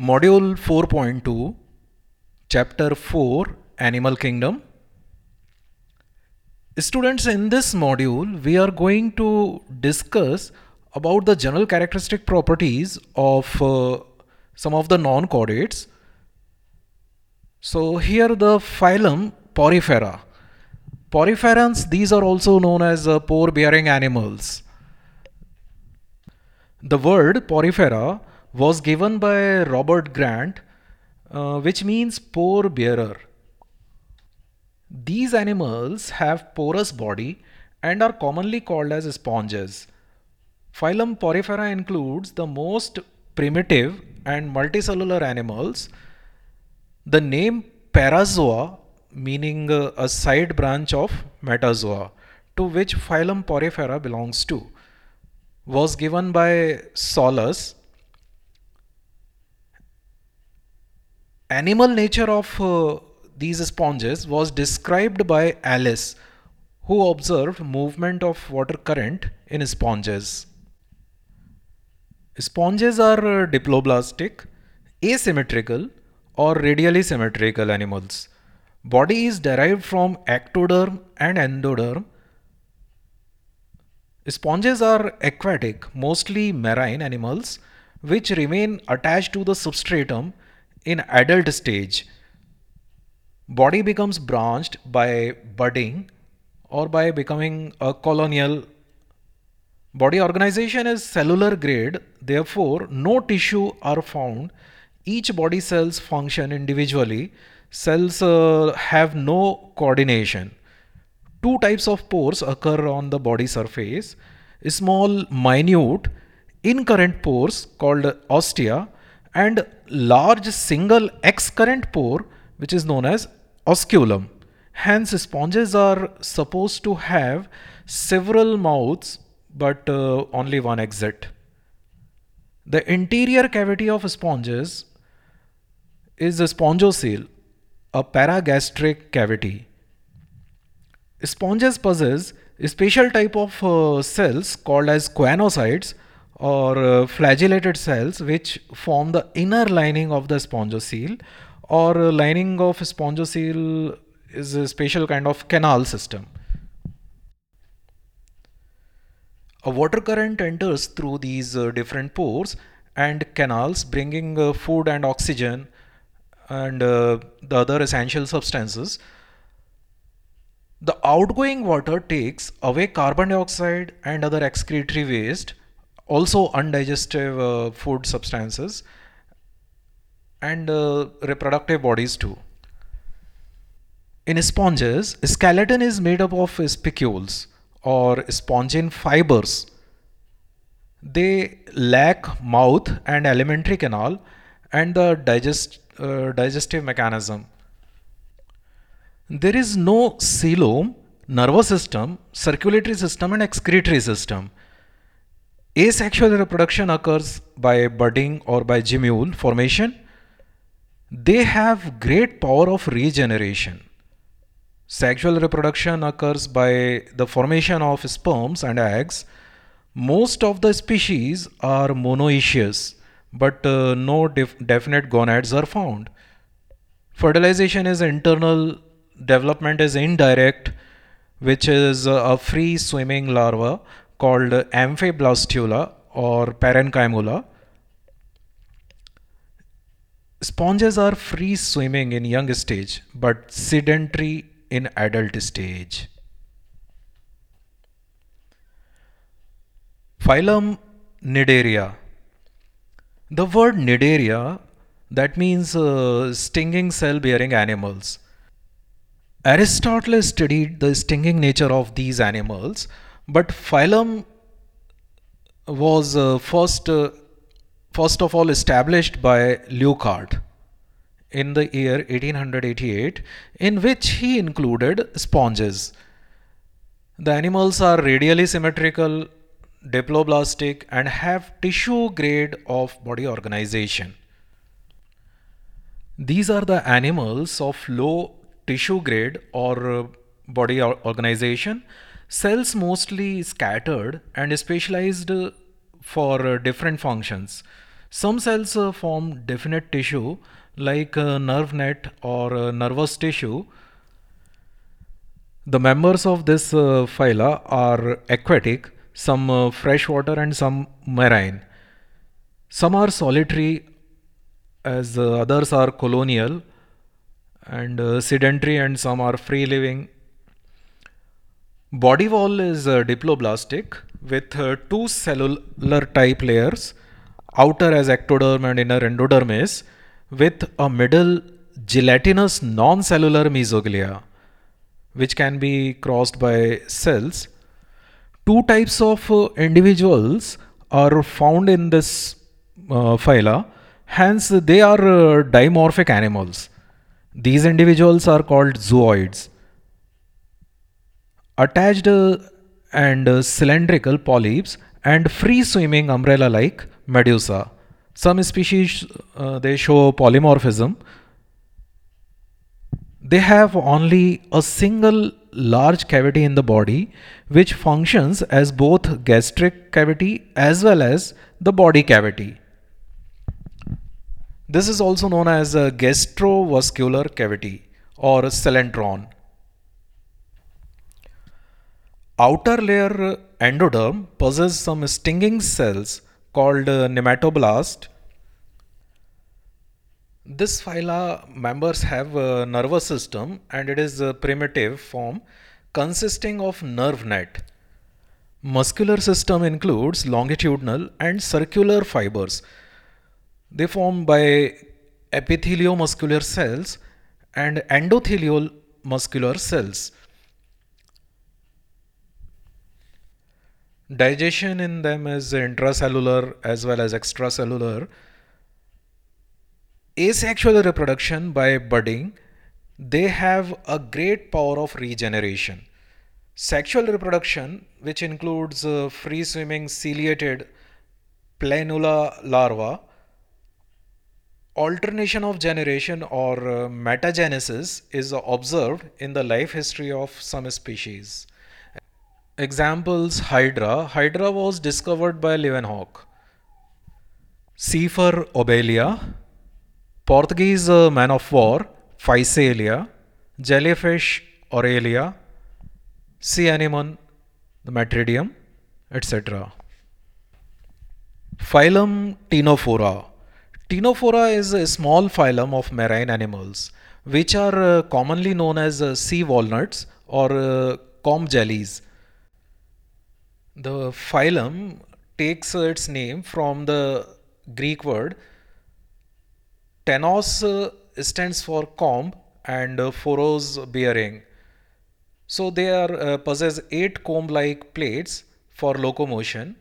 Module 4.2, Chapter 4, Animal Kingdom. Students, in this module, we are going to discuss about the general characteristic properties of some of the non-chordates. So here the phylum Porifera. Poriferans, these are also known as pore-bearing animals. The word porifera was given by Robert Grant, which means pore bearer. These animals have porous body and are commonly called as sponges. Phylum Porifera includes the most primitive and multicellular animals. The name Parazoa, meaning a side branch of Metazoa, to which phylum Porifera belongs to, was given by Solus. Animal nature of these sponges was described by Alice, who observed movement of water current in sponges. Sponges are diploblastic, asymmetrical or radially symmetrical animals. Body is derived from ectoderm and endoderm. Sponges are aquatic, mostly marine animals, which remain attached to the substratum in adult stage. Body becomes branched by budding or by becoming a colonial. Body organization is cellular grade, therefore no tissue are found. Each body cells function individually. Cells have no coordination. Two types of pores occur on the body surface. Small, minute, incurrent pores called ostia and large single excurrent pore which is known as osculum. Hence, sponges are supposed to have several mouths but only one exit. The interior cavity of sponges is a spongocele, a paragastric cavity. Sponges possess a special type of cells called as choanocytes or flagellated cells which form the inner lining of the spongocele, or lining of spongocele is a special kind of canal system. A water current enters through these different pores and canals, bringing food and oxygen and the other essential substances. The outgoing water takes away carbon dioxide and other excretory waste, also undigested food substances, and reproductive bodies too. In sponges, skeleton is made up of spicules or spongin fibers. They lack mouth and alimentary canal and the digestive mechanism. There is no coelom, nervous system, circulatory system, and excretory system. Asexual reproduction occurs by budding or by gemule formation. They have great power of regeneration. Sexual reproduction occurs by the formation of sperms and eggs. Most of the species are monoecious, but no definite gonads are found. Fertilization is internal, development is indirect, which is a free swimming larva called amphiblastula or parenchyma. Sponges are free swimming in young stage but sedentary in adult stage. Phylum Cnidaria. The word Cnidaria, that means stinging cell bearing animals. Aristotle studied the stinging nature of these animals, but phylum was first of all established by Leucart in the year 1888, in which he included sponges. The animals are radially symmetrical, diploblastic, and have tissue grade of body organization. These are the animals of low tissue grade or body organization. Cells mostly scattered and specialized for different functions. Some cells form definite tissue like nerve net or nervous tissue. The members of this phyla are aquatic, some freshwater and some marine. Some are solitary, as others are colonial and sedentary, and some are free living. Body wall is diploblastic with two cellular type layers, outer as ectoderm and inner endodermis, with a middle gelatinous non-cellular mesoglea, which can be crossed by cells. Two types of individuals are found in this phyla, hence they are dimorphic animals. These individuals are called zooids. Attached and cylindrical polyps and free swimming umbrella like medusa. Some species they show polymorphism. They have only a single large cavity in the body which functions as both gastric cavity as well as the body cavity. This is also known as a gastrovascular cavity or coelentron. Outer layer endoderm possesses some stinging cells called nematoblast. This phyla members have a nervous system and it is a primitive form consisting of nerve net. Muscular system includes longitudinal and circular fibers. They form by epitheliomuscular cells and endothelial muscular cells. Digestion in them is intracellular as well as extracellular. Asexual reproduction by budding, they have a great power of regeneration. Sexual reproduction, which includes free swimming ciliated planula larva, alternation of generation or metagenesis is observed in the life history of some species. Examples: Hydra. Hydra was discovered by Leeuwenhoek. Seafer Obelia, Portuguese man of war, Physalia, jellyfish Aurelia, sea anemone, the Matridium, etc. Phylum Ctenophora. Ctenophora is a small phylum of marine animals which are commonly known as sea walnuts or comb jellies. The phylum takes its name from the Greek word tenos, stands for comb, and phoros bearing. So they are possess 8 comb-like plates for locomotion,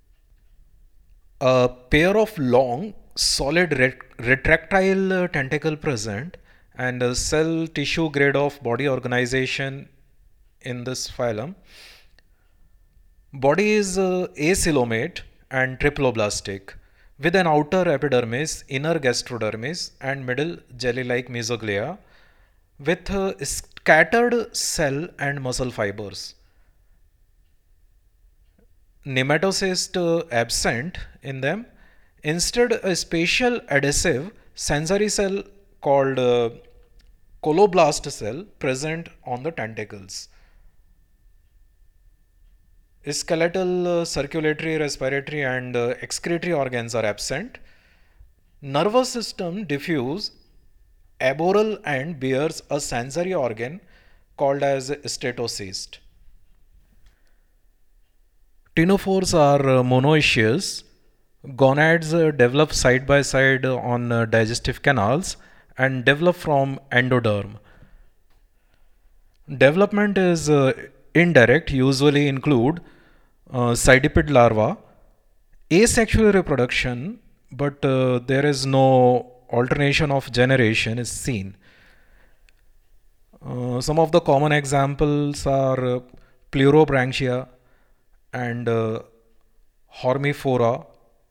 a pair of long, solid retractile tentacle present, and a cell tissue grade of body organization in this phylum. Body is acoelomate and triploblastic with an outer epidermis, inner gastrodermis, and middle jelly-like mesoglea with scattered cell and muscle fibers. Nematocyst absent in them. Instead, a special adhesive sensory cell called coloblast cell present on the tentacles. Skeletal, circulatory, respiratory, and excretory organs are absent. Nervous system diffuse, aboral, and bears a sensory organ called as statocyst. Ctenophores are monoecious. Gonads develop side by side on digestive canals and develop from endoderm. Development is indirect, usually include cytiped larva, asexual reproduction, but there is no alternation of generation is seen. Some of the common examples are Pleurobranchia and Hormifora.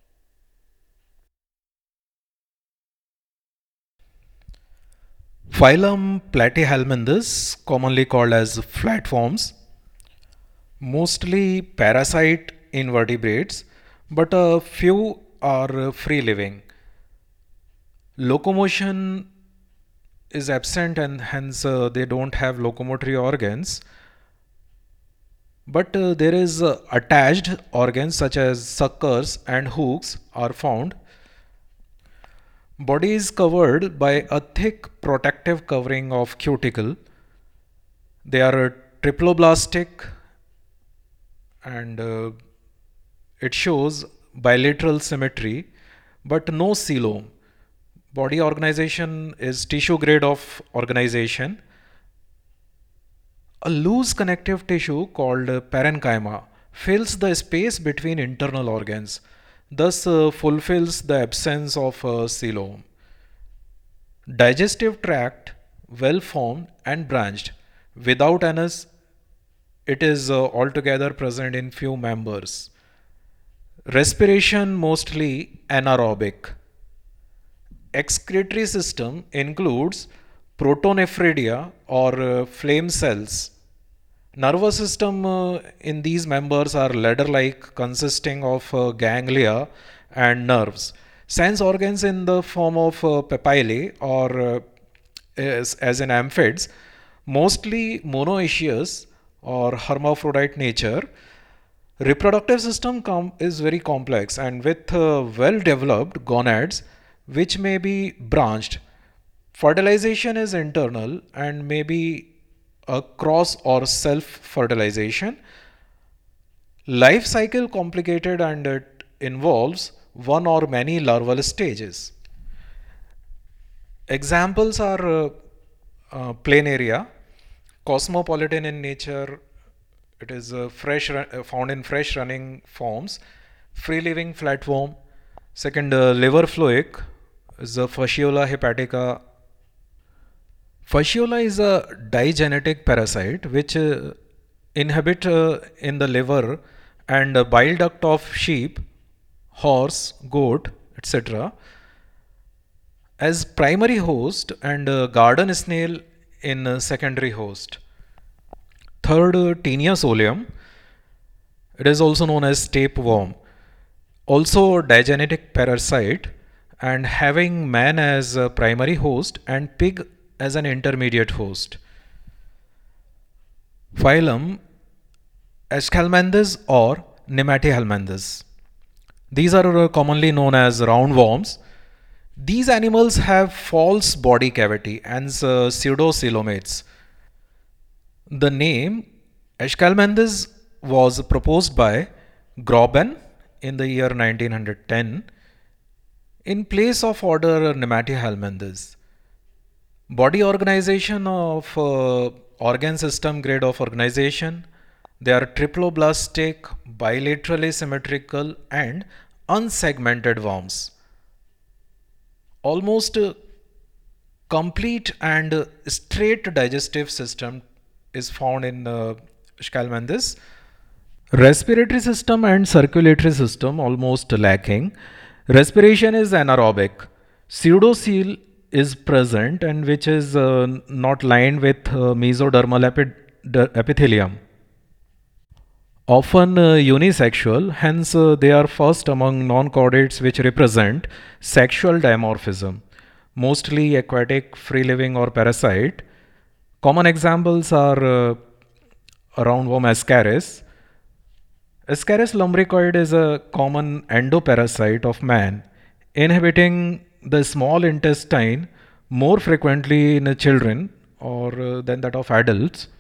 Phylum Platyhelminthes, commonly called as flatworms, mostly parasite invertebrates, but a few are free living. Locomotion is absent and hence they don't have locomotory organs. But there is attached organs such as suckers and hooks are found. Body is covered by a thick protective covering of cuticle. They are triploblastic and it shows bilateral symmetry but no coelom. Body organization is tissue grade of organization. A loose connective tissue called parenchyma fills the space between internal organs, thus fulfills the absence of coelom. Digestive tract well formed and branched. Without anus, it is altogether present in few members. Respiration mostly anaerobic. Excretory system includes protonephridia or flame cells. Nervous system in these members are ladder-like, consisting of ganglia and nerves. Sense organs in the form of papillae or as in amphids, mostly monoecious or hermaphrodite nature. Reproductive system is very complex and with well developed gonads which may be branched. Fertilization is internal and may be a cross or self fertilization. Life cycle complicated and it involves one or many larval stages. Examples are planaria, cosmopolitan in nature. It is found in fresh running forms. Free living flatworm. Second, liver fluic is the Fasciola hepatica. Fasciola is a digenetic parasite which inhabit in the liver and bile duct of sheep, horse, goat, etc. as primary host and garden snail in secondary host. Third, Taenia solium. It is also known as tapeworm. Also digenetic parasite and having man as a primary host and pig as an intermediate host. Phylum Aschelminthes or Nematihelminthes. These are commonly known as roundworms. These animals have false body cavity and pseudocoelomates. The name Aschelminthes was proposed by Groben in the year 1910 in place of order Nematihelminthes. Body organization of organ system grade of organization. They are triploblastic, bilaterally symmetrical and unsegmented worms. Almost complete and straight digestive system is found in Scalmanthus. Respiratory system and circulatory system almost lacking. Respiration is anaerobic. Pseudocoel is present and which is not lined with mesodermal epithelium. Often unisexual, hence they are first among non-chordates which represent sexual dimorphism, mostly aquatic, free-living or parasite. Common examples are roundworm Ascaris. Ascaris lumbricoid is a common endoparasite of man, inhabiting the small intestine more frequently in children or than that of adults.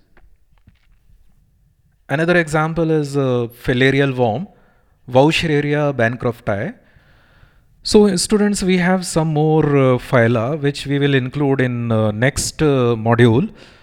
Another example is filarial worm, Vauchereria bancrofti. So, students, we have some more phyla which we will include in next module.